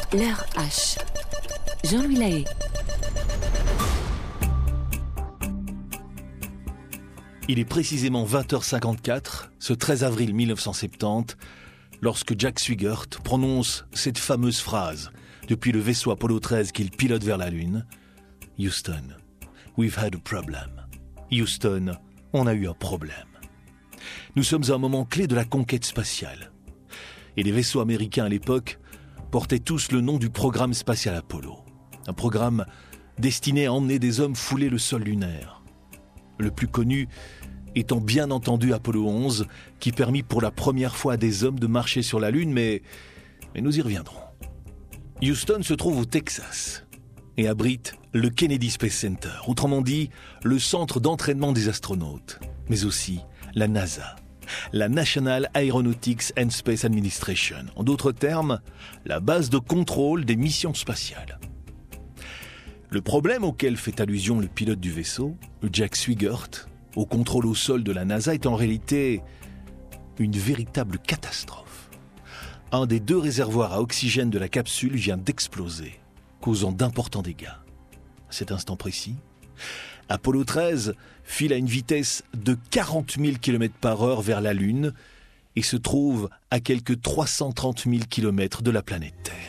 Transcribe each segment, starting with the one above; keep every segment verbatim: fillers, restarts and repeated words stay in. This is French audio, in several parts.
L'heure H. Jean-Louis Lahaye. Il est précisément vingt heures cinquante-quatre, ce treize avril mille neuf cent soixante-dix, lorsque Jack Swigert prononce cette fameuse phrase depuis le vaisseau Apollo treize qu'il pilote vers la Lune. « Houston, we've had a problem. » Houston, on a eu un problème. Nous sommes à un moment clé de la conquête spatiale. Et les vaisseaux américains à l'époque portaient tous le nom du programme spatial Apollo. Un programme destiné à emmener des hommes fouler le sol lunaire. Le plus connu étant bien entendu Apollo onze, qui permit pour la première fois à des hommes de marcher sur la Lune, mais, mais nous y reviendrons. Houston se trouve au Texas et abrite le Kennedy Space Center, autrement dit, le centre d'entraînement des astronautes, mais aussi la NASA, la National Aeronautics and Space Administration, en d'autres termes, la base de contrôle des missions spatiales. Le problème auquel fait allusion le pilote du vaisseau, Jack Swigert, au contrôle au sol de la NASA, est en réalité une véritable catastrophe. Un des deux réservoirs à oxygène de la capsule vient d'exploser, causant d'importants dégâts. À cet instant précis, Apollo treize file à une vitesse de quarante mille kilomètres par heure vers la Lune et se trouve à quelques trois cent trente mille kilomètres de la planète Terre.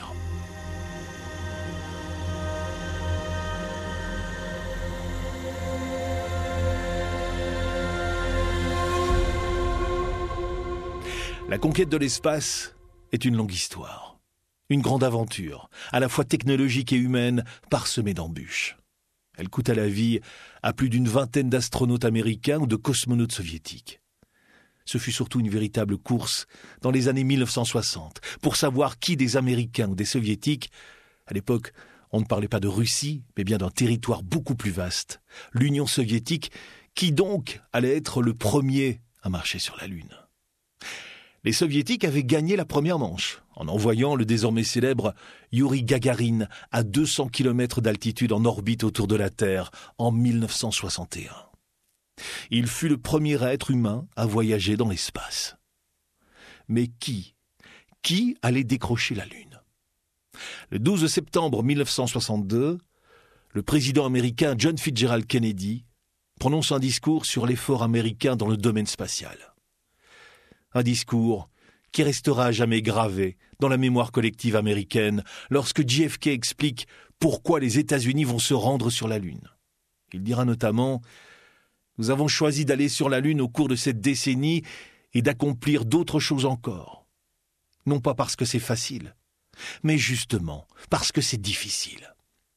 La conquête de l'espace est une longue histoire, une grande aventure, à la fois technologique et humaine, parsemée d'embûches. Elle coûta la vie à plus d'une vingtaine d'astronautes américains ou de cosmonautes soviétiques. Ce fut surtout une véritable course dans les années mille neuf cent soixante, pour savoir qui des Américains ou des Soviétiques, à l'époque on ne parlait pas de Russie, mais bien d'un territoire beaucoup plus vaste, l'Union soviétique, qui donc allait être le premier à marcher sur la Lune. Les Soviétiques avaient gagné la première manche en envoyant le désormais célèbre Youri Gagarin à deux cents kilomètres d'altitude en orbite autour de la Terre en mille neuf cent soixante et un. Il fut le premier être humain à voyager dans l'espace. Mais qui Qui allait décrocher la Lune ? Le douze septembre mille neuf cent soixante-deux, le président américain John Fitzgerald Kennedy prononce un discours sur l'effort américain dans le domaine spatial. Un discours qui restera à jamais gravé dans la mémoire collective américaine lorsque J F K explique pourquoi les États-Unis vont se rendre sur la Lune. Il dira notamment « Nous avons choisi d'aller sur la Lune au cours de cette décennie et d'accomplir d'autres choses encore. Non pas parce que c'est facile, mais justement parce que c'est difficile. »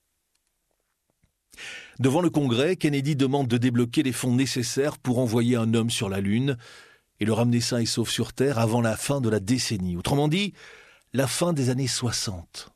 Devant le Congrès, Kennedy demande de débloquer les fonds nécessaires pour envoyer un homme sur la Lune et le ramener sain et sauf sur Terre avant la fin de la décennie. Autrement dit, la fin des années soixante.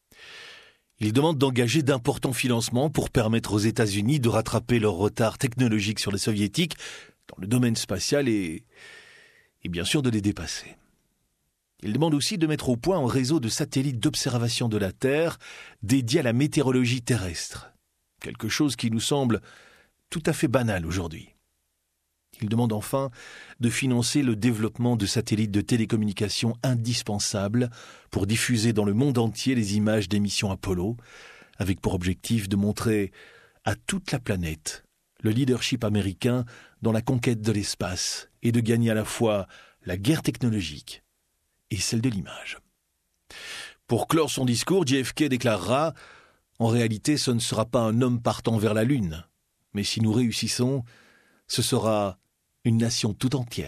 Il demande d'engager d'importants financements pour permettre aux États-Unis de rattraper leur retard technologique sur les Soviétiques dans le domaine spatial et, et bien sûr de les dépasser. Il demande aussi de mettre au point un réseau de satellites d'observation de la Terre dédié à la météorologie terrestre. Quelque chose qui nous semble tout à fait banal aujourd'hui. Il demande enfin de financer le développement de satellites de télécommunications indispensables pour diffuser dans le monde entier les images des missions Apollo, avec pour objectif de montrer à toute la planète le leadership américain dans la conquête de l'espace et de gagner à la fois la guerre technologique et celle de l'image. Pour clore son discours, J F K déclarera « En réalité, ce ne sera pas un homme partant vers la Lune, mais si nous réussissons, ce sera une nation tout entière. »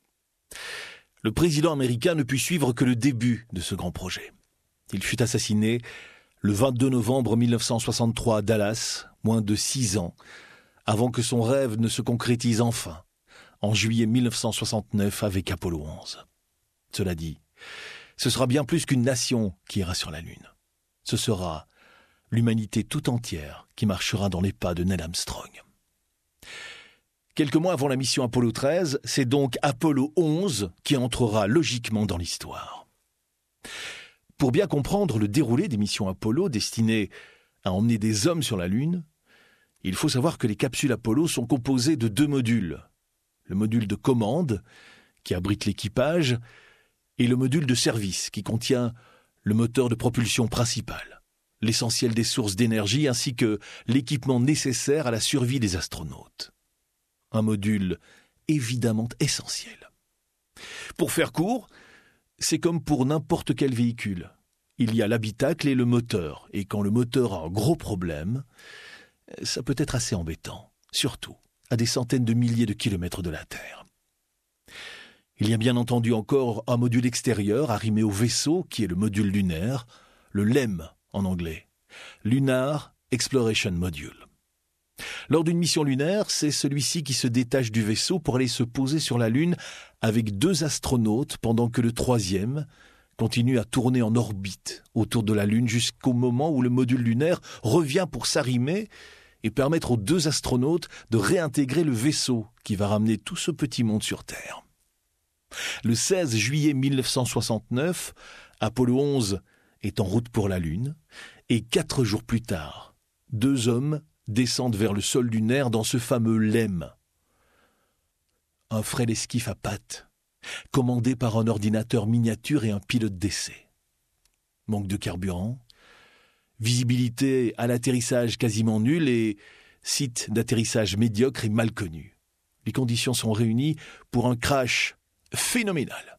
Le président américain ne put suivre que le début de ce grand projet. Il fut assassiné le vingt-deux novembre mille neuf cent soixante-trois à Dallas, moins de six ans, avant que son rêve ne se concrétise enfin, en juillet mille neuf cent soixante-neuf avec Apollo onze. Cela dit, ce sera bien plus qu'une nation qui ira sur la Lune. Ce sera l'humanité tout entière qui marchera dans les pas de Neil Armstrong. Quelques mois avant la mission Apollo treize, c'est donc Apollo onze qui entrera logiquement dans l'histoire. Pour bien comprendre le déroulé des missions Apollo destinées à emmener des hommes sur la Lune, il faut savoir que les capsules Apollo sont composées de deux modules. Le module de commande, qui abrite l'équipage, et le module de service, qui contient le moteur de propulsion principal, l'essentiel des sources d'énergie ainsi que l'équipement nécessaire à la survie des astronautes. Un module évidemment essentiel. Pour faire court, c'est comme pour n'importe quel véhicule. Il y a l'habitacle et le moteur, et quand le moteur a un gros problème, ça peut être assez embêtant, surtout à des centaines de milliers de kilomètres de la Terre. Il y a bien entendu encore un module extérieur arrimé au vaisseau qui est le module lunaire, le L E M en anglais, Lunar Exploration Module. Lors d'une mission lunaire, c'est celui-ci qui se détache du vaisseau pour aller se poser sur la Lune avec deux astronautes pendant que le troisième continue à tourner en orbite autour de la Lune jusqu'au moment où le module lunaire revient pour s'arrimer et permettre aux deux astronautes de réintégrer le vaisseau qui va ramener tout ce petit monde sur Terre. Le seize juillet mille neuf cent soixante-neuf, Apollo onze est en route pour la Lune et quatre jours plus tard, deux hommes descendent vers le sol lunaire dans ce fameux L E M. Un frêle esquif à pattes, commandé par un ordinateur miniature et un pilote d'essai. Manque de carburant, visibilité à l'atterrissage quasiment nulle et site d'atterrissage médiocre et mal connu. Les conditions sont réunies pour un crash phénoménal.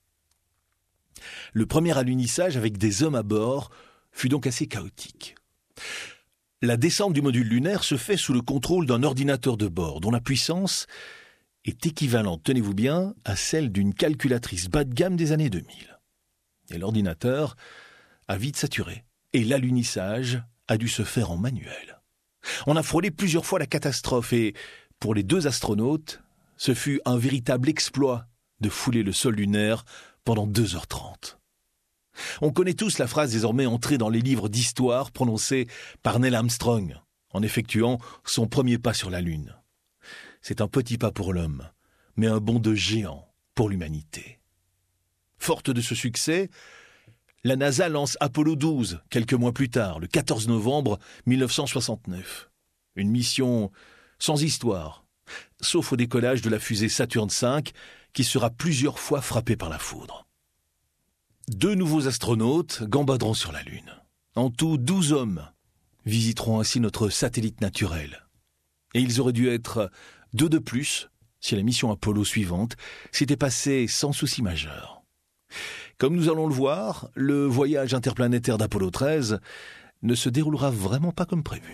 Le premier alunissage avec des hommes à bord fut donc assez chaotique. La descente du module lunaire se fait sous le contrôle d'un ordinateur de bord dont la puissance est équivalente, tenez-vous bien, à celle d'une calculatrice bas de gamme des années deux mille. Et l'ordinateur a vite saturé et l'alunissage a dû se faire en manuel. On a frôlé plusieurs fois la catastrophe et, pour les deux astronautes, ce fut un véritable exploit de fouler le sol lunaire pendant deux heures trente. On connaît tous la phrase désormais entrée dans les livres d'histoire prononcée par Neil Armstrong en effectuant son premier pas sur la Lune. C'est un petit pas pour l'homme, mais un bond de géant pour l'humanité. Forte de ce succès, la NASA lance Apollo douze quelques mois plus tard, le quatorze novembre mille neuf cent soixante-neuf. Une mission sans histoire, sauf au décollage de la fusée Saturne cinq qui sera plusieurs fois frappée par la foudre. Deux nouveaux astronautes gambaderont sur la Lune. En tout, douze hommes visiteront ainsi notre satellite naturel. Et ils auraient dû être deux de plus si la mission Apollo suivante s'était passée sans souci majeur. Comme nous allons le voir, le voyage interplanétaire d'Apollo treize ne se déroulera vraiment pas comme prévu.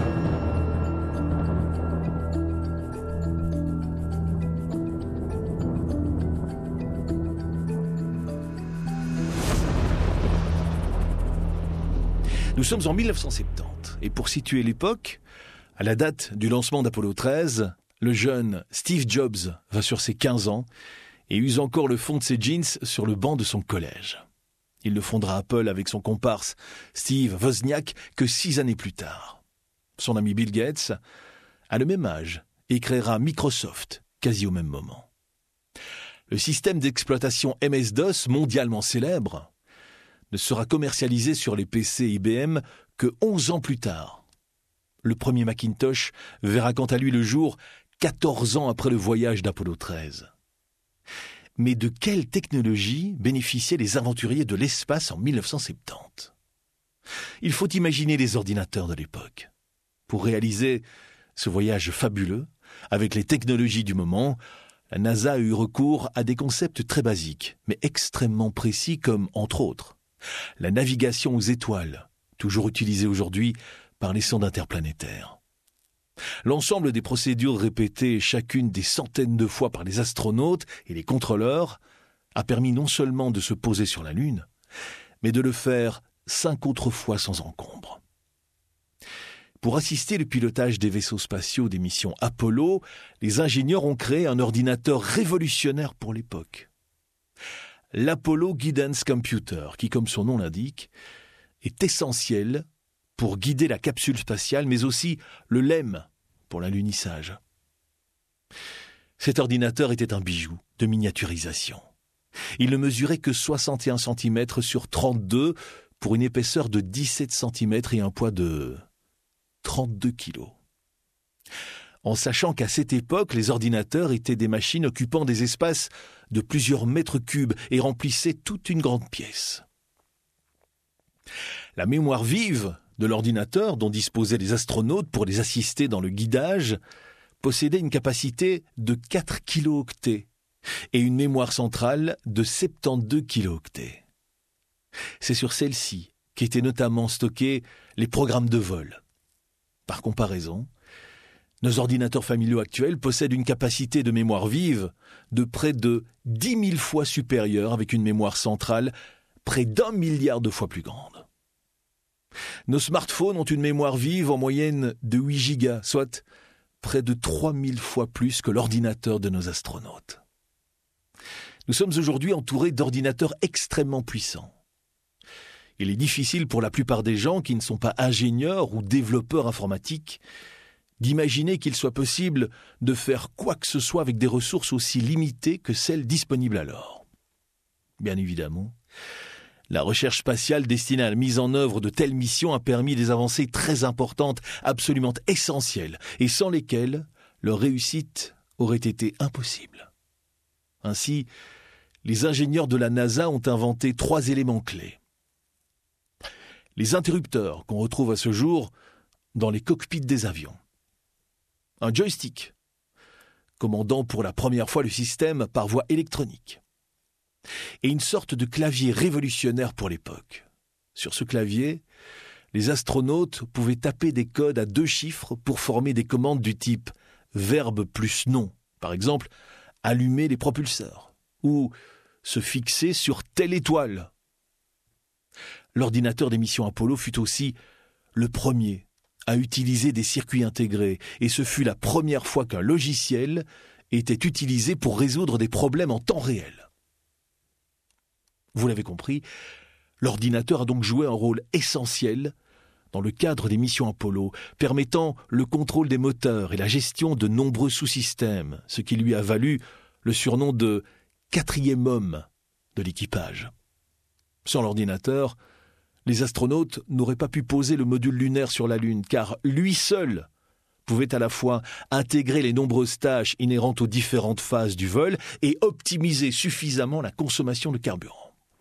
Nous sommes en mille neuf cent soixante-dix et pour situer l'époque, à la date du lancement d'Apollo treize, le jeune Steve Jobs va sur ses quinze ans et use encore le fond de ses jeans sur le banc de son collège. Il ne fondera Apple avec son comparse Steve Wozniak que six années plus tard. Son ami Bill Gates a le même âge et créera Microsoft quasi au même moment. Le système d'exploitation M S DOS mondialement célèbre ne sera commercialisé sur les P C I B M que onze ans plus tard. Le premier Macintosh verra quant à lui le jour quatorze ans après le voyage d'Apollo treize. Mais de quelle technologie bénéficiaient les aventuriers de l'espace en mille neuf cent soixante-dix ? Il faut imaginer les ordinateurs de l'époque. Pour réaliser ce voyage fabuleux, avec les technologies du moment, la NASA a eu recours à des concepts très basiques, mais extrêmement précis comme, entre autres, la navigation aux étoiles, toujours utilisée aujourd'hui par les sondes interplanétaires. L'ensemble des procédures répétées chacune des centaines de fois par les astronautes et les contrôleurs a permis non seulement de se poser sur la Lune, mais de le faire cinq autres fois sans encombre. Pour assister le pilotage des vaisseaux spatiaux des missions Apollo, les ingénieurs ont créé un ordinateur révolutionnaire pour l'époque. L'Apollo Guidance Computer, qui, comme son nom l'indique, est essentiel pour guider la capsule spatiale, mais aussi le L E M pour l'alunissage. Cet ordinateur était un bijou de miniaturisation. Il ne mesurait que soixante et un centimètres sur trente-deux pour une épaisseur de dix-sept centimètres et un poids de trente-deux kilos. En sachant qu'à cette époque, les ordinateurs étaient des machines occupant des espaces de plusieurs mètres cubes et remplissaient toute une grande pièce. La mémoire vive de l'ordinateur dont disposaient les astronautes pour les assister dans le guidage possédait une capacité de quatre kilooctets et une mémoire centrale de soixante-douze kilooctets. C'est sur celle-ci qu'étaient notamment stockés les programmes de vol. Par comparaison, nos ordinateurs familiaux actuels possèdent une capacité de mémoire vive de près de dix mille fois supérieure avec une mémoire centrale près d'un milliard de fois plus grande. Nos smartphones ont une mémoire vive en moyenne de huit gigas, soit près de trois mille fois plus que l'ordinateur de nos astronautes. Nous sommes aujourd'hui entourés d'ordinateurs extrêmement puissants. Il est difficile pour la plupart des gens qui ne sont pas ingénieurs ou développeurs informatiques d'imaginer qu'il soit possible de faire quoi que ce soit avec des ressources aussi limitées que celles disponibles alors. Bien évidemment, la recherche spatiale destinée à la mise en œuvre de telles missions a permis des avancées très importantes, absolument essentielles, et sans lesquelles leur réussite aurait été impossible. Ainsi, les ingénieurs de la NASA ont inventé trois éléments clés. Les interrupteurs qu'on retrouve à ce jour dans les cockpits des avions. Un joystick, commandant pour la première fois le système par voie électronique. Et une sorte de clavier révolutionnaire pour l'époque. Sur ce clavier, les astronautes pouvaient taper des codes à deux chiffres pour former des commandes du type verbe plus nom. Par exemple, allumer les propulseurs ou se fixer sur telle étoile. L'ordinateur des missions Apollo fut aussi le premier à utiliser des circuits intégrés, et ce fut la première fois qu'un logiciel était utilisé pour résoudre des problèmes en temps réel. Vous l'avez compris, l'ordinateur a donc joué un rôle essentiel dans le cadre des missions Apollo, permettant le contrôle des moteurs et la gestion de nombreux sous-systèmes, ce qui lui a valu le surnom de « quatrième homme » de l'équipage. Sans l'ordinateur, les astronautes n'auraient pas pu poser le module lunaire sur la Lune, car lui seul pouvait à la fois intégrer les nombreuses tâches inhérentes aux différentes phases du vol et optimiser suffisamment la consommation de carburant.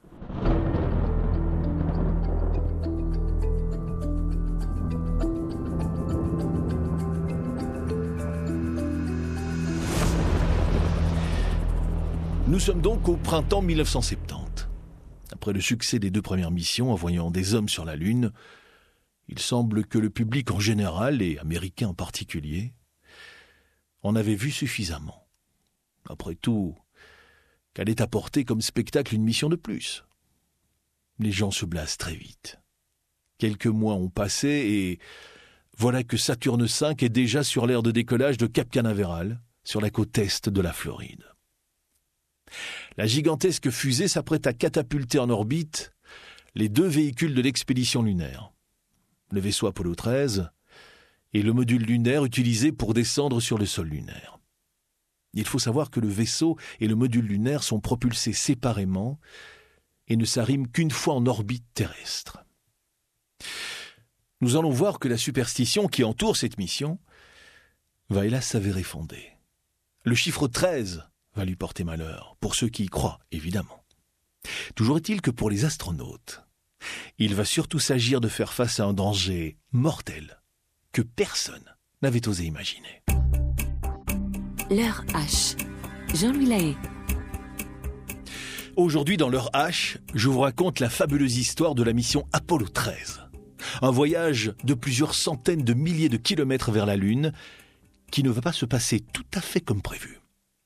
Nous sommes donc au printemps mille neuf cent soixante-dix. Après le succès des deux premières missions envoyant des hommes sur la Lune, il semble que le public en général, et américain en particulier, en avait vu suffisamment. Après tout, qu'allait apporter comme spectacle une mission de plus? Les gens se blasent très vite. Quelques mois ont passé et voilà que Saturne cinq est déjà sur l'aire de décollage de Cap Canaveral, sur la côte est de la Floride. La gigantesque fusée s'apprête à catapulter en orbite les deux véhicules de l'expédition lunaire, le vaisseau Apollo treize et le module lunaire utilisé pour descendre sur le sol lunaire. Il faut savoir que le vaisseau et le module lunaire sont propulsés séparément et ne s'arriment qu'une fois en orbite terrestre. Nous allons voir que la superstition qui entoure cette mission va hélas s'avérer fondée. Le chiffre treize va lui porter malheur, pour ceux qui y croient, évidemment. Toujours est-il que pour les astronautes, il va surtout s'agir de faire face à un danger mortel que personne n'avait osé imaginer. L'heure H. Jean-Louis Lahaye. Aujourd'hui, dans l'heure H, je vous raconte la fabuleuse histoire de la mission Apollo treize. Un voyage de plusieurs centaines de milliers de kilomètres vers la Lune qui ne va pas se passer tout à fait comme prévu.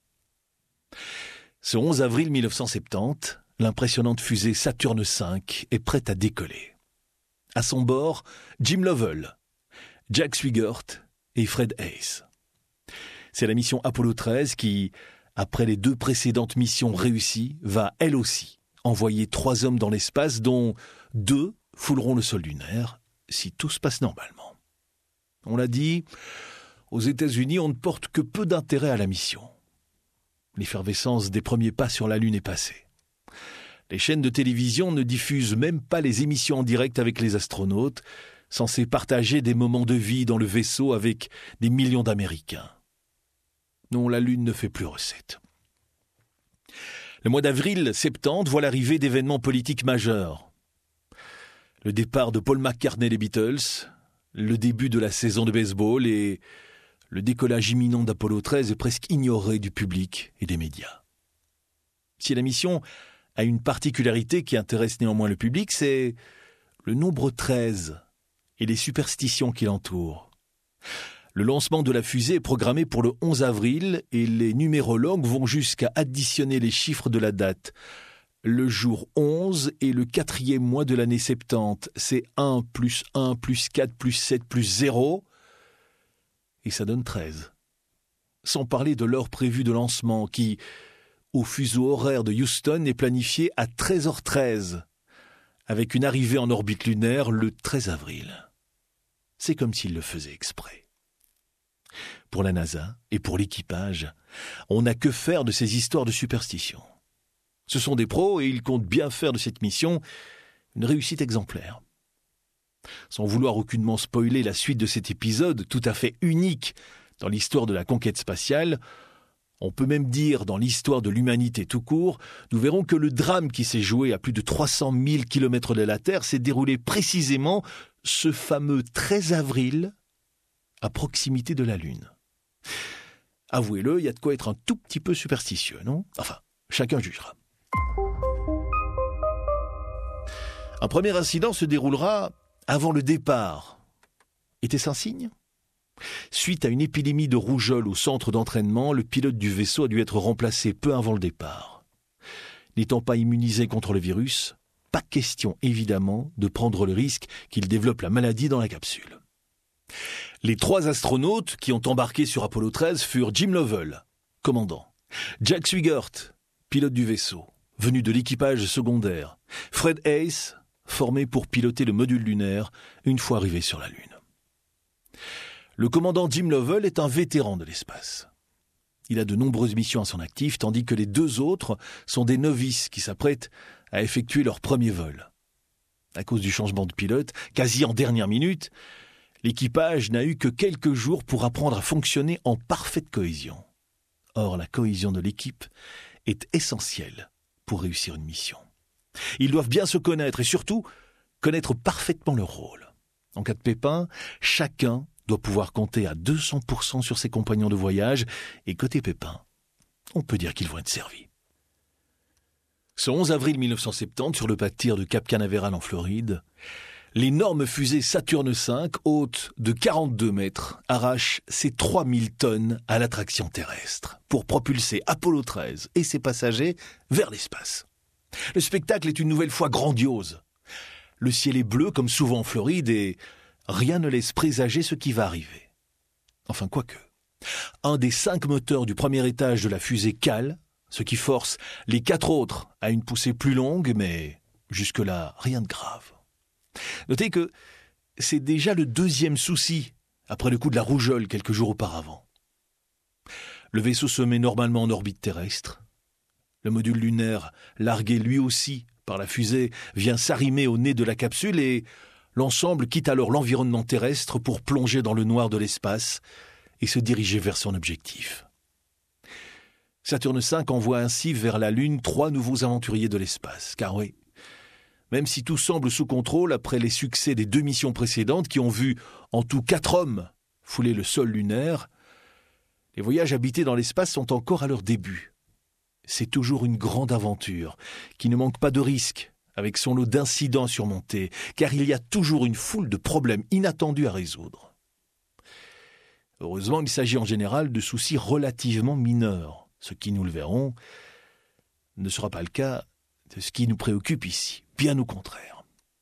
Ce onze avril mille neuf cent soixante-dix, l'impressionnante fusée Saturne cinq est prête à décoller. À son bord, Jim Lovell, Jack Swigert et Fred Haise. C'est la mission Apollo treize qui, après les deux précédentes missions réussies, va elle aussi envoyer trois hommes dans l'espace, dont deux fouleront le sol lunaire, si tout se passe normalement. On l'a dit, aux États-Unis, on ne porte que peu d'intérêt à la mission. L'effervescence des premiers pas sur la Lune est passée. Les chaînes de télévision ne diffusent même pas les émissions en direct avec les astronautes, censés partager des moments de vie dans le vaisseau avec des millions d'Américains. Non, la Lune ne fait plus recette. Le mois d'avril soixante-dix voit l'arrivée d'événements politiques majeurs. le départ de Paul McCartney des Beatles, le début de la saison de baseball et le décollage imminent d'Apollo treize est presque ignoré du public et des médias. Si la mission a une particularité qui intéresse néanmoins le public, c'est le nombre treize et les superstitions qui l'entourent. Le lancement de la fusée est programmé pour le onze avril et les numérologues vont jusqu'à additionner les chiffres de la date. Le jour onze est le quatrième mois de l'année soixante-dix. C'est un plus un plus quatre plus sept plus zéro et ça donne treize. Sans parler de l'heure prévue de lancement qui, au fuseau horaire de Houston, est planifié à treize heures treize, avec une arrivée en orbite lunaire le treize avril. C'est comme s'il le faisait exprès. Pour la NASA et pour l'équipage, on n'a que faire de ces histoires de superstition. Ce sont des pros et ils comptent bien faire de cette mission une réussite exemplaire. Sans vouloir aucunement spoiler la suite de cet épisode tout à fait unique dans l'histoire de la conquête spatiale, on peut même dire dans l'histoire de l'humanité tout court, nous verrons que le drame qui s'est joué à plus de trois cent mille kilomètres de la Terre s'est déroulé précisément ce fameux treize avril à proximité de la Lune. Avouez-le, il y a de quoi être un tout petit peu superstitieux, non ? Enfin, chacun jugera. Un premier incident se déroulera avant le départ. Était-ce un signe ? Suite à une épidémie de rougeole au centre d'entraînement, le pilote du vaisseau a dû être remplacé peu avant le départ. N'étant pas immunisé contre le virus, pas question évidemment de prendre le risque qu'il développe la maladie dans la capsule. Les trois astronautes qui ont embarqué sur Apollo treize furent Jim Lovell, commandant, Jack Swigert, pilote du vaisseau, venu de l'équipage secondaire, Fred Haise, formé pour piloter le module lunaire une fois arrivé sur la Lune. Le commandant Jim Lovell est un vétéran de l'espace. Il a de nombreuses missions à son actif, tandis que les deux autres sont des novices qui s'apprêtent à effectuer leur premier vol. À cause du changement de pilote, quasi en dernière minute, l'équipage n'a eu que quelques jours pour apprendre à fonctionner en parfaite cohésion. Or, la cohésion de l'équipe est essentielle pour réussir une mission. Ils doivent bien se connaître et surtout connaître parfaitement leur rôle. En cas de pépin, chacun doit pouvoir compter à deux cents pour cent sur ses compagnons de voyage et côté pépin, on peut dire qu'ils vont être servis. Ce onze avril mille neuf cent soixante-dix, sur le pas de tir de Cap Canaveral en Floride, l'énorme fusée Saturne cinq, haute de quarante-deux mètres, arrache ses trois mille tonnes à l'attraction terrestre pour propulser Apollo treize et ses passagers vers l'espace. Le spectacle est une nouvelle fois grandiose. Le ciel est bleu comme souvent en Floride et rien ne laisse présager ce qui va arriver. Enfin, quoique. Un des cinq moteurs du premier étage de la fusée cale, ce qui force les quatre autres à une poussée plus longue, mais jusque-là, rien de grave. Notez que c'est déjà le deuxième souci après le coup de la rougeole quelques jours auparavant. Le vaisseau se met normalement en orbite terrestre. Le module lunaire, largué lui aussi par la fusée, vient s'arrimer au nez de la capsule et l'ensemble quitte alors l'environnement terrestre pour plonger dans le noir de l'espace et se diriger vers son objectif. Saturne cinq envoie ainsi vers la Lune trois nouveaux aventuriers de l'espace. Car oui, même si tout semble sous contrôle après les succès des deux missions précédentes qui ont vu en tout quatre hommes fouler le sol lunaire, les voyages habités dans l'espace sont encore à leur début. C'est toujours une grande aventure qui ne manque pas de risques, avec son lot d'incidents à surmonter, car il y a toujours une foule de problèmes inattendus à résoudre. Heureusement, il s'agit en général de soucis relativement mineurs, ce qui, nous le verrons, ne sera pas le cas de ce qui nous préoccupe ici, bien au contraire.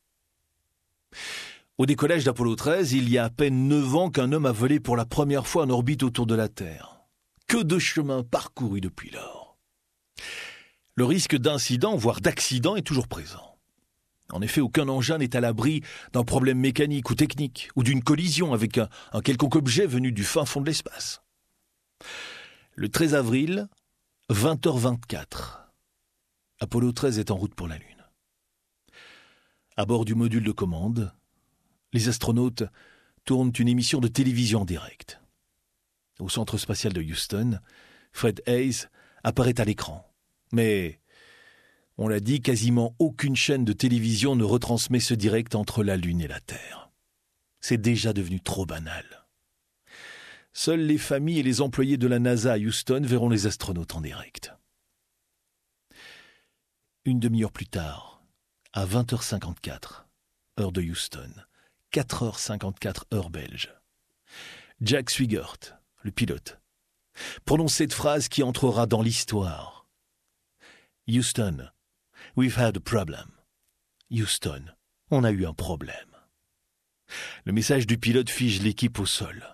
Au décollage d'Apollo treize, il y a à peine neuf ans qu'un homme a volé pour la première fois en orbite autour de la Terre. Que de chemin parcouru depuis lors. Le risque d'incident, voire d'accident, est toujours présent. En effet, aucun engin n'est à l'abri d'un problème mécanique ou technique, ou d'une collision avec un, un quelconque objet venu du fin fond de l'espace. Le treize avril, vingt heures vingt-quatre, Apollo treize est en route pour la Lune. À bord du module de commande, les astronautes tournent une émission de télévision en direct. Au centre spatial de Houston, Fred Haise apparaît à l'écran. Mais On l'a dit, quasiment aucune chaîne de télévision ne retransmet ce direct entre la Lune et la Terre. C'est déjà devenu trop banal. Seules les familles et les employés de la NASA à Houston verront les astronautes en direct. Une demi-heure plus tard, à vingt heures cinquante-quatre, heure de Houston, quatre heures cinquante-quatre, heure belge, Jack Swigert, le pilote, prononce cette phrase qui entrera dans l'histoire. « Houston, we've had a problem. Houston, on a eu un problème. » Le message du pilote fige l'équipe au sol.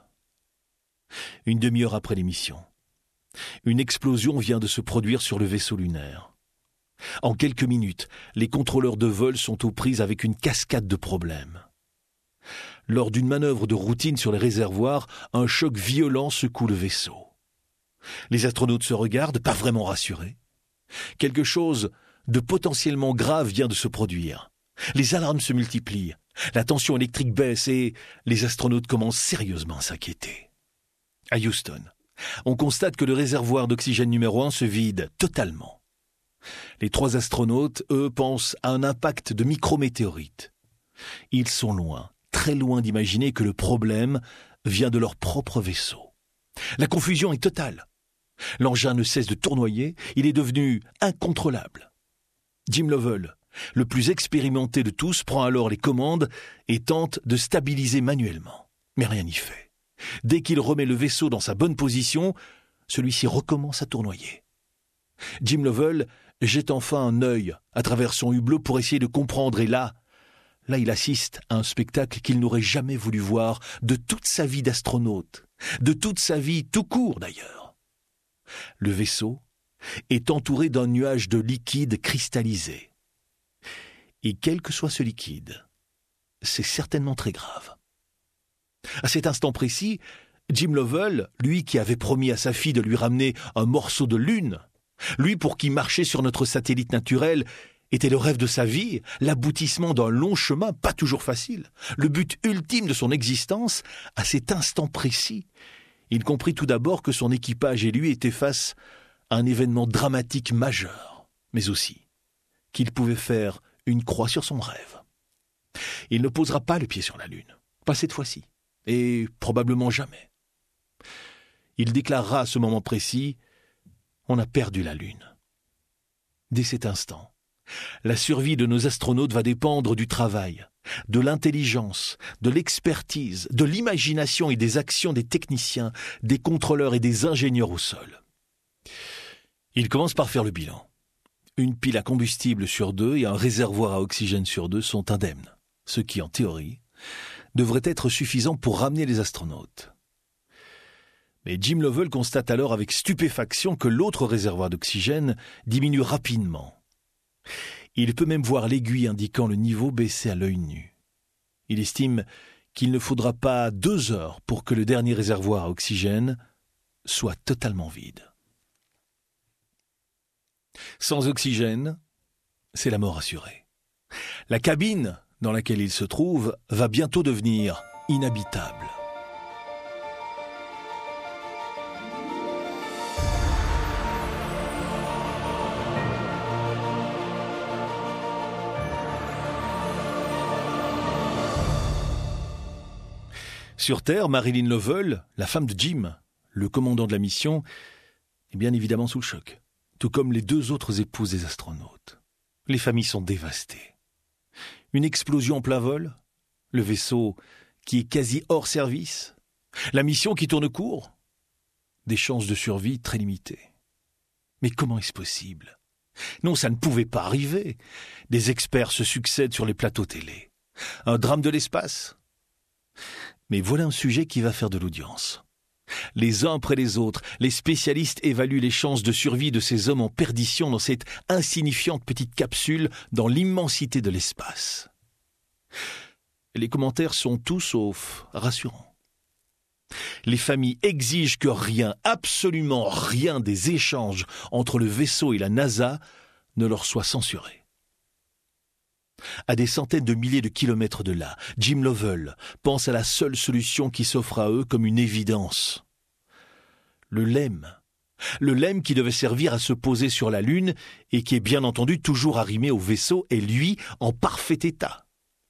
Une demi-heure après l'émission, une explosion vient de se produire sur le vaisseau lunaire. En quelques minutes, les contrôleurs de vol sont aux prises avec une cascade de problèmes. Lors d'une manœuvre de routine sur les réservoirs, un choc violent secoue le vaisseau. Les astronautes se regardent, pas vraiment rassurés. Quelque chose de potentiellement grave vient de se produire. Les alarmes se multiplient, la tension électrique baisse et les astronautes commencent sérieusement à s'inquiéter. À Houston, on constate que le réservoir d'oxygène numéro un se vide totalement. Les trois astronautes, eux, pensent à un impact de micrométéorites. Ils sont loin, très loin d'imaginer que le problème vient de leur propre vaisseau. La confusion est totale. L'engin ne cesse de tournoyer, il est devenu incontrôlable. Jim Lovell, le plus expérimenté de tous, prend alors les commandes et tente de stabiliser manuellement. Mais rien n'y fait. Dès qu'il remet le vaisseau dans sa bonne position, celui-ci recommence à tournoyer. Jim Lovell jette enfin un œil à travers son hublot pour essayer de comprendre et là, là il assiste à un spectacle qu'il n'aurait jamais voulu voir de toute sa vie d'astronaute, de toute sa vie tout court d'ailleurs. Le vaisseau est entouré d'un nuage de liquide cristallisé. Et quel que soit ce liquide, c'est certainement très grave. À cet instant précis, Jim Lovell, lui qui avait promis à sa fille de lui ramener un morceau de lune, lui pour qui marcher sur notre satellite naturel était le rêve de sa vie, l'aboutissement d'un long chemin pas toujours facile, le but ultime de son existence, à cet instant précis, il comprit tout d'abord que son équipage et lui étaient face à un événement dramatique majeur, mais aussi qu'il pouvait faire une croix sur son rêve. Il ne posera pas le pied sur la Lune, pas cette fois-ci. Et probablement jamais. Il déclarera à ce moment précis « On a perdu la Lune ». Dès cet instant, la survie de nos astronautes va dépendre du travail, de l'intelligence, de l'expertise, de l'imagination et des actions des techniciens, des contrôleurs et des ingénieurs au sol. Il commence par faire le bilan. Une pile à combustible sur deux et un réservoir à oxygène sur deux sont indemnes, ce qui, en théorie, devrait être suffisant pour ramener les astronautes. Mais Jim Lovell constate alors avec stupéfaction que l'autre réservoir d'oxygène diminue rapidement. Il peut même voir l'aiguille indiquant le niveau baisser à l'œil nu. Il estime qu'il ne faudra pas deux heures pour que le dernier réservoir à oxygène soit totalement vide. Sans oxygène, c'est la mort assurée. La cabine dans laquelle il se trouve va bientôt devenir inhabitable. Sur Terre, Marilyn Lovell, la femme de Jim, le commandant de la mission, est bien évidemment sous le choc, tout comme les deux autres épouses des astronautes. Les familles sont dévastées. Une explosion en plein vol, le vaisseau qui est quasi hors service, la mission qui tourne court, des chances de survie très limitées. Mais comment est-ce possible ? Non, ça ne pouvait pas arriver. Des experts se succèdent sur les plateaux télé. Un drame de l'espace ? Mais voilà un sujet qui va faire de l'audience. Les uns après les autres, les spécialistes évaluent les chances de survie de ces hommes en perdition dans cette insignifiante petite capsule dans l'immensité de l'espace. Les commentaires sont tout sauf rassurants. Les familles exigent que rien, absolument rien des échanges entre le vaisseau et la NASA ne leur soit censuré. À des centaines de milliers de kilomètres de là, Jim Lovell pense à la seule solution qui s'offre à eux comme une évidence. Le L E M, Le lemme qui devait servir à se poser sur la Lune et qui est bien entendu toujours arrimé au vaisseau est lui en parfait état.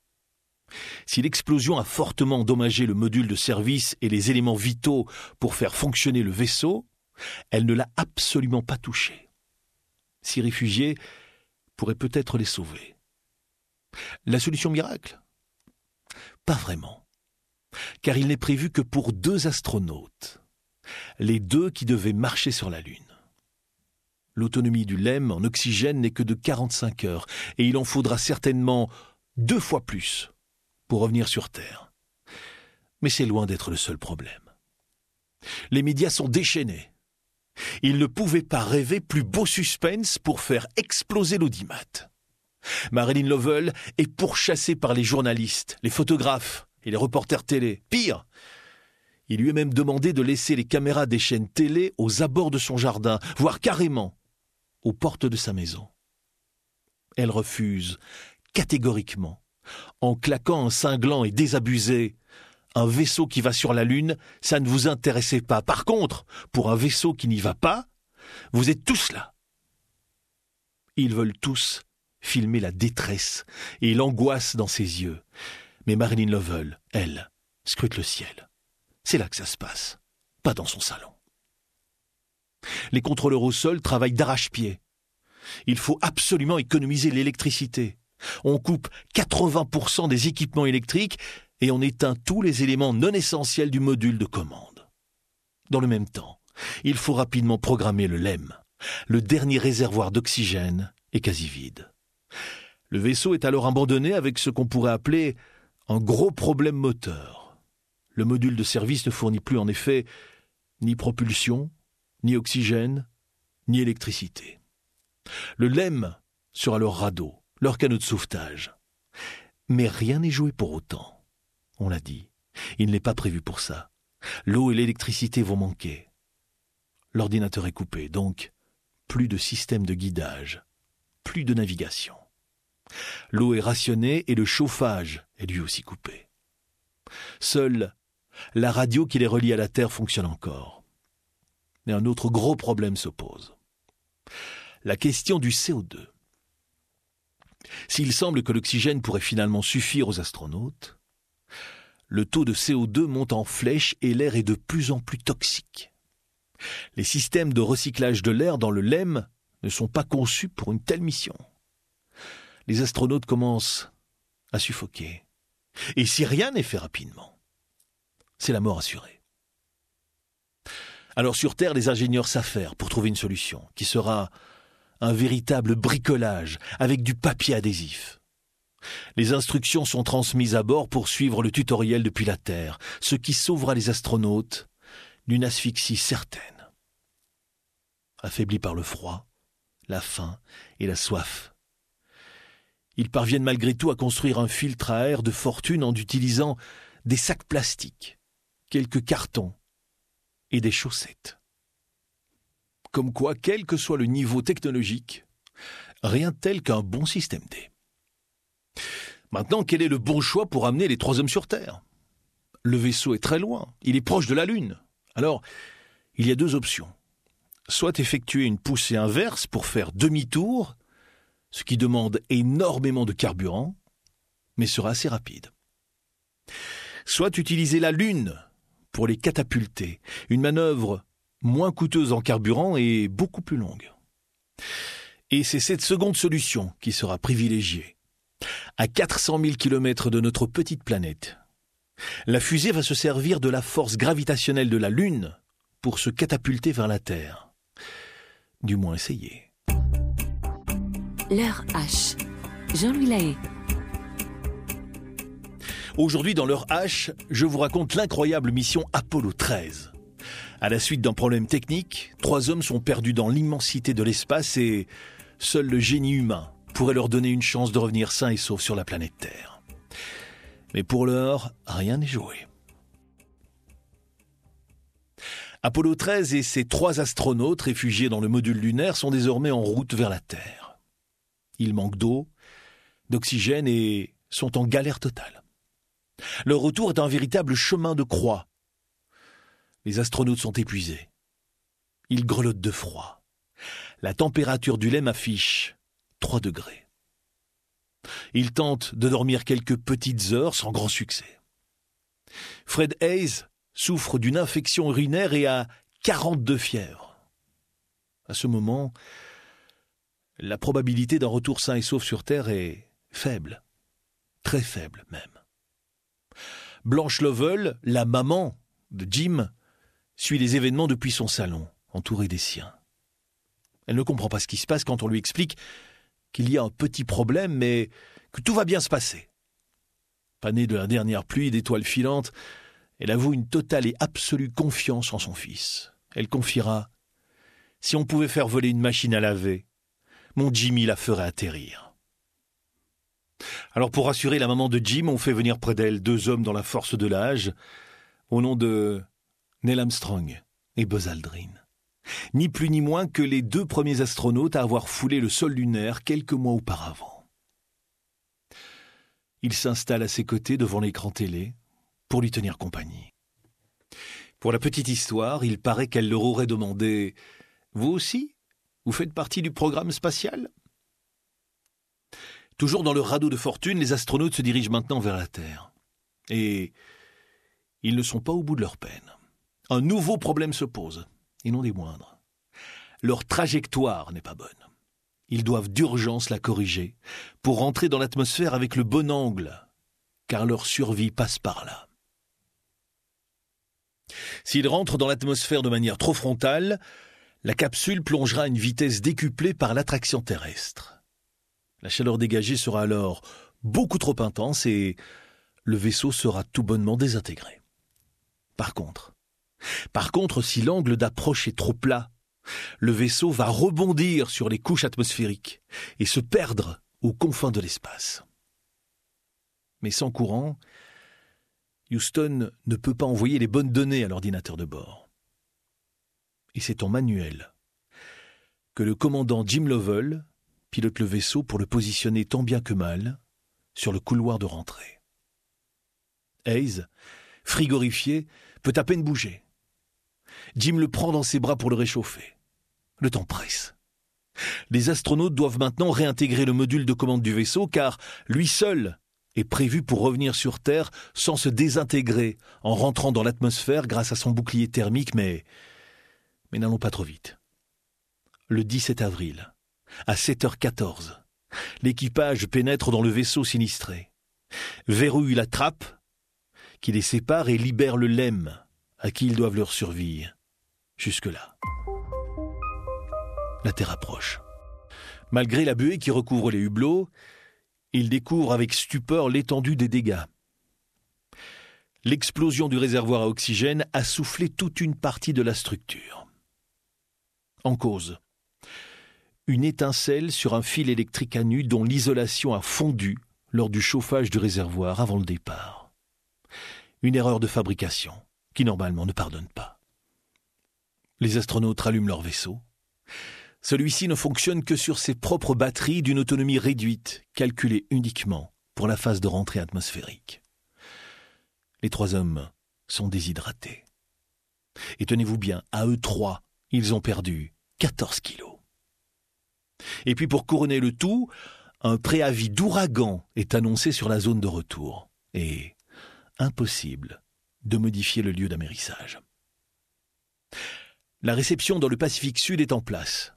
Si l'explosion a fortement endommagé le module de service et les éléments vitaux pour faire fonctionner le vaisseau, elle ne l'a absolument pas touché. S'y réfugier pourrait peut-être les sauver. La solution miracle ? Pas vraiment, car il n'est prévu que pour deux astronautes, les deux qui devaient marcher sur la Lune. L'autonomie du lemme en oxygène n'est que de quarante-cinq heures, et il en faudra certainement deux fois plus pour revenir sur Terre. Mais c'est loin d'être le seul problème. Les médias sont déchaînés. Ils ne pouvaient pas rêver plus beau suspense pour faire exploser l'audimat. Marilyn Lovell est pourchassée par les journalistes, les photographes et les reporters télé. Pire, il lui est même demandé de laisser les caméras des chaînes télé aux abords de son jardin, voire carrément aux portes de sa maison. Elle refuse catégoriquement, en claquant un cinglant et désabusé. Un vaisseau qui va sur la Lune, ça ne vous intéressait pas. Par contre, pour un vaisseau qui n'y va pas, vous êtes tous là. Ils veulent tous filmer la détresse et l'angoisse dans ses yeux. Mais Marilyn Lovell, elle, scrute le ciel. C'est là que ça se passe, pas dans son salon. Les contrôleurs au sol travaillent d'arrache-pied. Il faut absolument économiser l'électricité. On coupe quatre-vingts pour cent des équipements électriques et on éteint tous les éléments non essentiels du module de commande. Dans le même temps, il faut rapidement programmer le lemme. Le dernier réservoir d'oxygène est quasi vide. Le vaisseau est alors abandonné avec ce qu'on pourrait appeler un gros problème moteur. Le module de service ne fournit plus en effet ni propulsion, ni oxygène, ni électricité. Le lemme sera leur radeau, leur canot de sauvetage. Mais rien n'est joué pour autant. On l'a dit, il n'est pas prévu pour ça. L'eau et l'électricité vont manquer. L'ordinateur est coupé, donc plus de système de guidage, plus de navigation. L'eau est rationnée et le chauffage est lui aussi coupé. Seule la radio qui les relie à la Terre fonctionne encore. Mais un autre gros problème se pose. La question du C O deux. S'il semble que l'oxygène pourrait finalement suffire aux astronautes, le taux de C O deux monte en flèche et l'air est de plus en plus toxique. Les systèmes de recyclage de l'air dans le lemme ne sont pas conçus pour une telle mission. Les astronautes commencent à suffoquer. Et si rien n'est fait rapidement, c'est la mort assurée. Alors sur Terre, les ingénieurs s'affairent pour trouver une solution qui sera un véritable bricolage avec du papier adhésif. Les instructions sont transmises à bord pour suivre le tutoriel depuis la Terre, ce qui sauvera les astronautes d'une asphyxie certaine. Affaiblis par le froid, la faim et la soif, ils parviennent malgré tout à construire un filtre à air de fortune en utilisant des sacs plastiques, quelques cartons et des chaussettes. Comme quoi, quel que soit le niveau technologique, rien tel qu'un bon système D. Maintenant, quel est le bon choix pour amener les trois hommes sur Terre ? Le vaisseau est très loin, il est proche de la Lune. Alors, il y a deux options. Soit effectuer une poussée inverse pour faire demi-tour, ce qui demande énormément de carburant, mais sera assez rapide. Soit utiliser la Lune pour les catapulter, une manœuvre moins coûteuse en carburant et beaucoup plus longue. Et c'est cette seconde solution qui sera privilégiée. À quatre cent mille kilomètres de notre petite planète, la fusée va se servir de la force gravitationnelle de la Lune pour se catapulter vers la Terre. Du moins essayer. L'heure H. Jean-Louis Lahaye. Aujourd'hui, dans l'heure H, je vous raconte l'incroyable mission Apollo treize. À la suite d'un problème technique, trois hommes sont perdus dans l'immensité de l'espace et seul le génie humain pourrait leur donner une chance de revenir sains et saufs sur la planète Terre. Mais pour l'heure, rien n'est joué. Apollo treize et ses trois astronautes réfugiés dans le module lunaire sont désormais en route vers la Terre. Ils manquent d'eau, d'oxygène et sont en galère totale. Leur retour est un véritable chemin de croix. Les astronautes sont épuisés. Il grelotte de froid. La température du lait affiche trois degrés. Il tente de dormir quelques petites heures sans grand succès. Fred Haise souffre d'une infection urinaire et a quarante-deux fièvres. À ce moment, la probabilité d'un retour sain et sauf sur Terre est faible, très faible même. Blanche Lovell, la maman de Jim, suit les événements depuis son salon, entourée des siens. Elle ne comprend pas ce qui se passe quand on lui explique qu'il y a un petit problème, mais que tout va bien se passer. Panée de la dernière pluie d'étoiles filantes, elle avoue une totale et absolue confiance en son fils. Elle confiera « Si on pouvait faire voler une machine à laver, mon Jimmy la ferait atterrir. » Alors pour rassurer la maman de Jim, on fait venir près d'elle deux hommes dans la force de l'âge, au nom de Neil Armstrong et Buzz Aldrin. Ni plus ni moins que les deux premiers astronautes à avoir foulé le sol lunaire quelques mois auparavant. Il s'installe à ses côtés devant l'écran télé pour lui tenir compagnie. Pour la petite histoire, il paraît qu'elle leur aurait demandé « Vous aussi, vous faites partie du programme spatial ?» Toujours dans le radeau de fortune, les astronautes se dirigent maintenant vers la Terre. Et ils ne sont pas au bout de leur peine. Un nouveau problème se pose, et non des moindres. Leur trajectoire n'est pas bonne. Ils doivent d'urgence la corriger pour rentrer dans l'atmosphère avec le bon angle, car leur survie passe par là. S'ils rentrent dans l'atmosphère de manière trop frontale, la capsule plongera à une vitesse décuplée par l'attraction terrestre. La chaleur dégagée sera alors beaucoup trop intense et le vaisseau sera tout bonnement désintégré. Par contre, par contre, si l'angle d'approche est trop plat, le vaisseau va rebondir sur les couches atmosphériques et se perdre aux confins de l'espace. Mais sans courant, Houston ne peut pas envoyer les bonnes données à l'ordinateur de bord. Et c'est en manuel que le commandant Jim Lovell pilote le vaisseau pour le positionner tant bien que mal sur le couloir de rentrée. Haise, frigorifié, peut à peine bouger. Jim le prend dans ses bras pour le réchauffer. Le temps presse. Les astronautes doivent maintenant réintégrer le module de commande du vaisseau car lui seul est prévu pour revenir sur Terre sans se désintégrer en rentrant dans l'atmosphère grâce à son bouclier thermique, mais, mais n'allons pas trop vite. Le dix-sept avril, à sept heures quatorze, l'équipage pénètre dans le vaisseau sinistré, verrouille la trappe qui les sépare et libère le lemme à qui ils doivent leur survie. Jusque-là, la Terre approche. Malgré la buée qui recouvre les hublots, ils découvrent avec stupeur l'étendue des dégâts. L'explosion du réservoir à oxygène a soufflé toute une partie de la structure. En cause, une étincelle sur un fil électrique à nu dont l'isolation a fondu lors du chauffage du réservoir avant le départ. Une erreur de fabrication qui normalement ne pardonne pas. Les astronautes rallument leur vaisseau. Celui-ci ne fonctionne que sur ses propres batteries d'une autonomie réduite, calculée uniquement pour la phase de rentrée atmosphérique. Les trois hommes sont déshydratés. Et tenez-vous bien, à eux trois, ils ont perdu quatorze kilos. Et puis pour couronner le tout, un préavis d'ouragan est annoncé sur la zone de retour. Et impossible de modifier le lieu d'amérissage. La réception dans le Pacifique Sud est en place.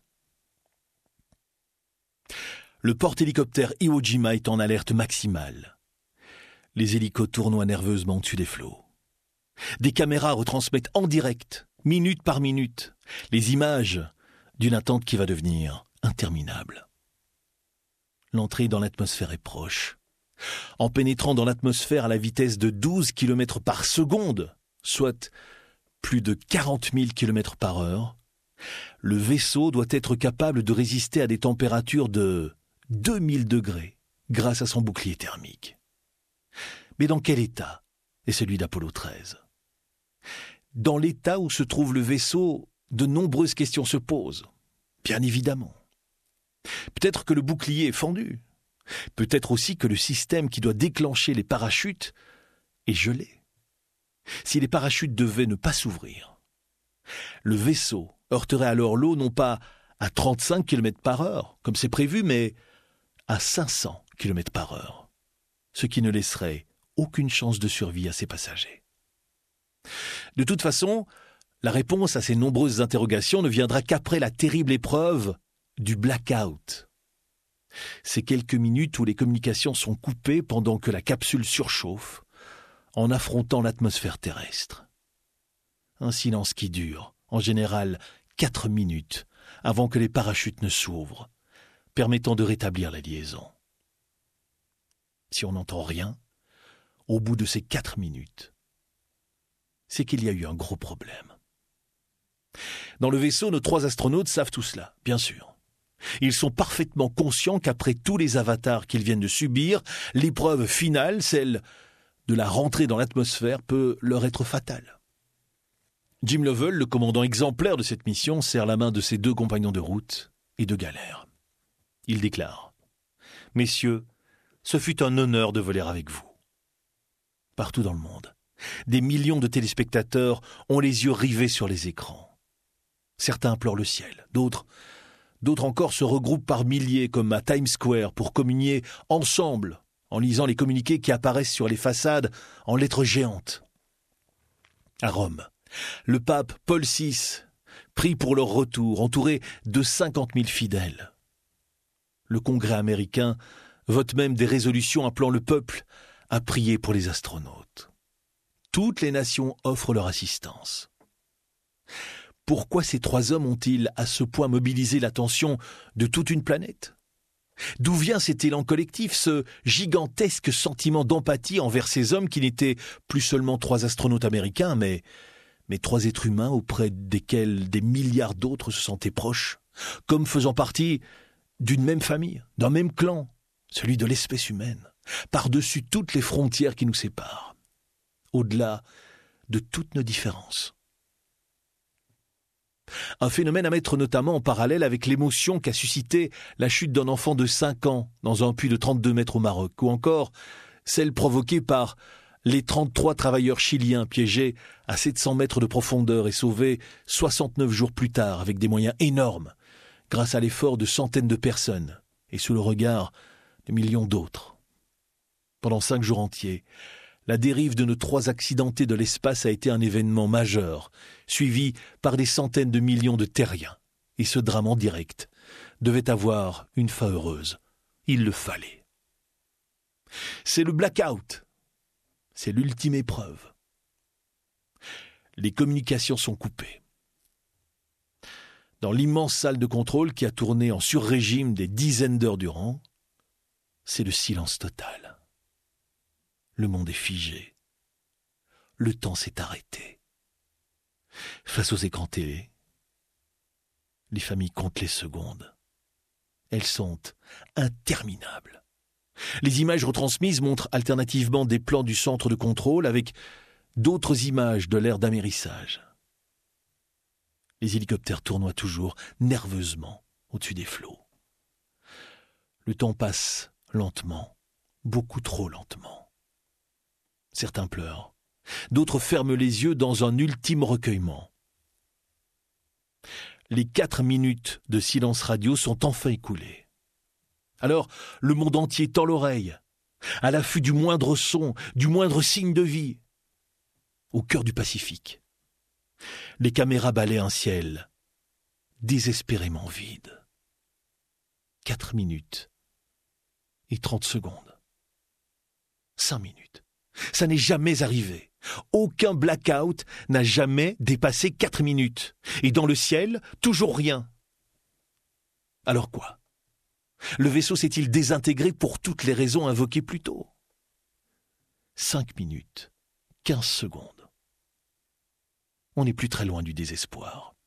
Le porte-hélicoptère Iwo Jima est en alerte maximale. Les hélicos tournoient nerveusement au-dessus des flots. Des caméras retransmettent en direct, minute par minute, les images d'une attente qui va devenir interminable. L'entrée dans l'atmosphère est proche. En pénétrant dans l'atmosphère à la vitesse de douze kilomètres par seconde, soit plus de quarante mille kilomètres par heure, le vaisseau doit être capable de résister à des températures de deux mille degrés grâce à son bouclier thermique. Mais dans quel état est celui d'Apollo treize ? Dans l'état où se trouve le vaisseau, de nombreuses questions se posent, bien évidemment. Peut-être que le bouclier est fendu. Peut-être aussi que le système qui doit déclencher les parachutes est gelé. Si les parachutes devaient ne pas s'ouvrir, le vaisseau heurterait alors l'eau non pas à trente-cinq kilomètres par heure, comme c'est prévu, mais à cinq cents kilomètres par heure, ce qui ne laisserait aucune chance de survie à ses passagers. De toute façon, la réponse à ces nombreuses interrogations ne viendra qu'après la terrible épreuve du blackout. Ces quelques minutes où les communications sont coupées pendant que la capsule surchauffe, en affrontant l'atmosphère terrestre. Un silence qui dure, en général, quatre minutes, avant que les parachutes ne s'ouvrent, permettant de rétablir la liaison. Si on n'entend rien, au bout de ces quatre minutes, c'est qu'il y a eu un gros problème. Dans le vaisseau, nos trois astronautes savent tout cela, bien sûr. Ils sont parfaitement conscients qu'après tous les avatars qu'ils viennent de subir, l'épreuve finale, celle de la rentrée dans l'atmosphère, peut leur être fatale. Jim Lovell, le commandant exemplaire de cette mission, serre la main de ses deux compagnons de route et de galère. Il déclare « Messieurs, ce fut un honneur de voler avec vous. » Partout dans le monde, des millions de téléspectateurs ont les yeux rivés sur les écrans. Certains implorent le ciel, d'autres, d'autres encore se regroupent par milliers comme à Times Square pour communier ensemble en lisant les communiqués qui apparaissent sur les façades en lettres géantes. À Rome, le pape Paul six prie pour leur retour, entouré de cinquante mille fidèles. Le Congrès américain vote même des résolutions appelant le peuple à prier pour les astronautes. Toutes les nations offrent leur assistance. Pourquoi ces trois hommes ont-ils à ce point mobilisé l'attention de toute une planète ? D'où vient cet élan collectif, ce gigantesque sentiment d'empathie envers ces hommes qui n'étaient plus seulement trois astronautes américains, mais, mais trois êtres humains auprès desquels des milliards d'autres se sentaient proches, comme faisant partie d'une même famille, d'un même clan, celui de l'espèce humaine, par-dessus toutes les frontières qui nous séparent, au-delà de toutes nos différences. Un phénomène à mettre notamment en parallèle avec l'émotion qu'a suscité la chute d'un enfant de cinq ans dans un puits de trente-deux mètres au Maroc, ou encore celle provoquée par les trente-trois travailleurs chiliens piégés à sept cents mètres de profondeur et sauvés soixante-neuf jours plus tard avec des moyens énormes, grâce à l'effort de centaines de personnes et sous le regard de millions d'autres. Pendant cinq jours entiers, la dérive de nos trois accidentés de l'espace a été un événement majeur, suivi par des centaines de millions de terriens. Et ce drame en direct devait avoir une fin heureuse. Il le fallait. C'est le blackout. C'est l'ultime épreuve. Les communications sont coupées. Dans l'immense salle de contrôle qui a tourné en sur-régime des dizaines d'heures durant, c'est le silence total. Le monde est figé. Le temps s'est arrêté. Face aux écrans télé, les familles comptent les secondes. Elles sont interminables. Les images retransmises montrent alternativement des plans du centre de contrôle avec d'autres images de l'aire d'amérissage. Les hélicoptères tournoient toujours nerveusement au-dessus des flots. Le temps passe lentement, beaucoup trop lentement. Certains pleurent, d'autres ferment les yeux dans un ultime recueillement. Les quatre minutes de silence radio sont enfin écoulées. Alors, le monde entier tend l'oreille, à l'affût du moindre son, du moindre signe de vie. Au cœur du Pacifique, les caméras balaient un ciel désespérément vide. Quatre minutes et trente secondes. Cinq minutes. Ça n'est jamais arrivé. Aucun blackout n'a jamais dépassé quatre minutes. Et dans le ciel, toujours rien. Alors quoi ? Le vaisseau s'est-il désintégré pour toutes les raisons invoquées plus tôt ? Cinq minutes, quinze secondes. On n'est plus très loin du désespoir.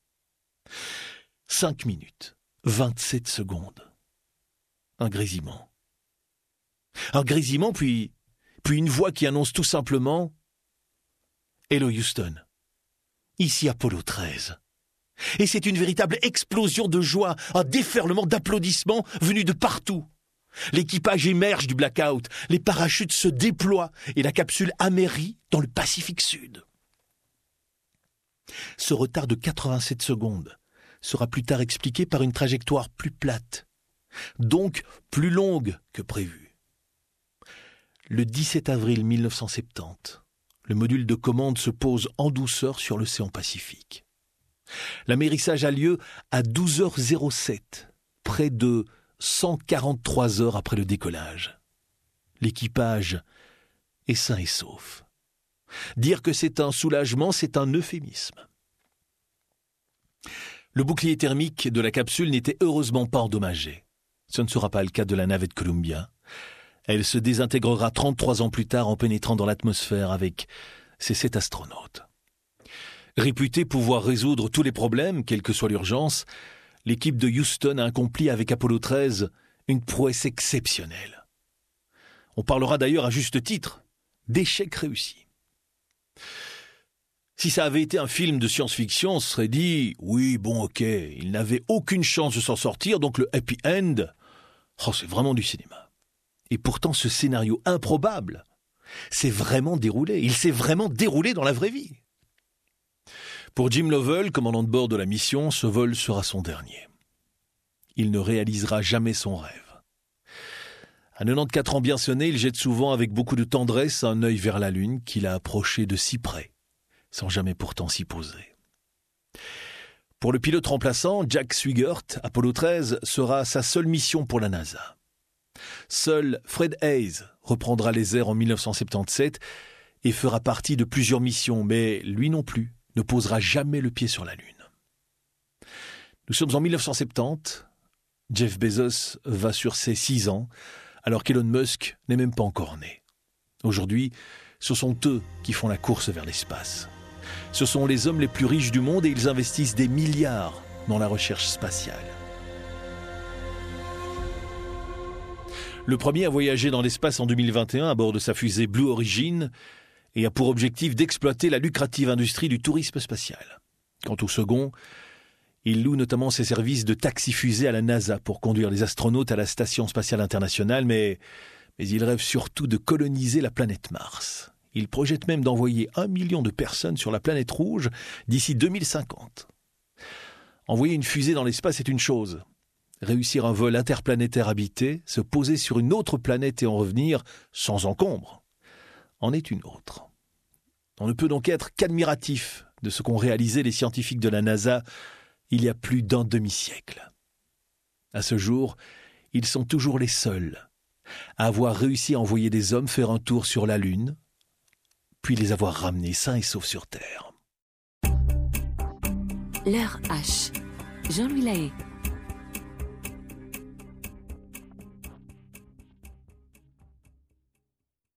Cinq minutes, vingt-sept secondes. Un grésillement. Un grésillement, puis... Puis une voix qui annonce tout simplement « Hello Houston, ici Apollo treize ». Et c'est une véritable explosion de joie, un déferlement d'applaudissements venus de partout. L'équipage émerge du blackout, les parachutes se déploient et la capsule amérit dans le Pacifique Sud. Ce retard de quatre-vingt-sept secondes sera plus tard expliqué par une trajectoire plus plate, donc plus longue que prévu. Le dix-sept avril mille neuf cent soixante-dix, le module de commande se pose en douceur sur l'océan Pacifique. L'amérissage a lieu à douze heures sept, près de cent quarante-trois heures après le décollage. L'équipage est sain et sauf. Dire que c'est un soulagement, c'est un euphémisme. Le bouclier thermique de la capsule n'était heureusement pas endommagé. Ce ne sera pas le cas de la navette Columbia. Elle se désintégrera trente-trois ans plus tard en pénétrant dans l'atmosphère avec ses sept astronautes. Réputée pouvoir résoudre tous les problèmes, quelle que soit l'urgence, l'équipe de Houston a accompli avec Apollo treize une prouesse exceptionnelle. On parlera d'ailleurs à juste titre d'échec réussi. Si ça avait été un film de science-fiction, on se serait dit « Oui, bon, ok, il n'avait aucune chance de s'en sortir, donc le happy end, oh, c'est vraiment du cinéma. » Et pourtant, ce scénario improbable s'est vraiment déroulé. Il s'est vraiment déroulé dans la vraie vie. Pour Jim Lovell, commandant de bord de la mission, ce vol sera son dernier. Il ne réalisera jamais son rêve. À quatre-vingt-quatorze ans bien sonnés, il jette souvent avec beaucoup de tendresse un œil vers la Lune qu'il a approché de si près, sans jamais pourtant s'y poser. Pour le pilote remplaçant, Jack Swigert, Apollo treize sera sa seule mission pour la NASA. Seul Fred Haise reprendra les airs en mille neuf cent soixante-dix-sept et fera partie de plusieurs missions, mais lui non plus ne posera jamais le pied sur la Lune. Nous sommes en mille neuf cent soixante-dix, Jeff Bezos va sur ses six ans, alors qu'Elon Musk n'est même pas encore né. Aujourd'hui, ce sont eux qui font la course vers l'espace. Ce sont les hommes les plus riches du monde et ils investissent des milliards dans la recherche spatiale. Le premier a voyagé dans l'espace en deux mille vingt et un à bord de sa fusée Blue Origin et a pour objectif d'exploiter la lucrative industrie du tourisme spatial. Quant au second, il loue notamment ses services de taxi-fusée à la NASA pour conduire les astronautes à la Station spatiale internationale, mais, mais il rêve surtout de coloniser la planète Mars. Il projette même d'envoyer un million de personnes sur la planète rouge d'ici deux mille cinquante. Envoyer une fusée dans l'espace est une chose. Réussir un vol interplanétaire habité, se poser sur une autre planète et en revenir sans encombre, en est une autre. On ne peut donc être qu'admiratif de ce qu'ont réalisé les scientifiques de la NASA il y a plus d'un demi-siècle. À ce jour, ils sont toujours les seuls à avoir réussi à envoyer des hommes faire un tour sur la Lune, puis les avoir ramenés sains et saufs sur Terre. L'heure H. Jean-Louis Lahaye.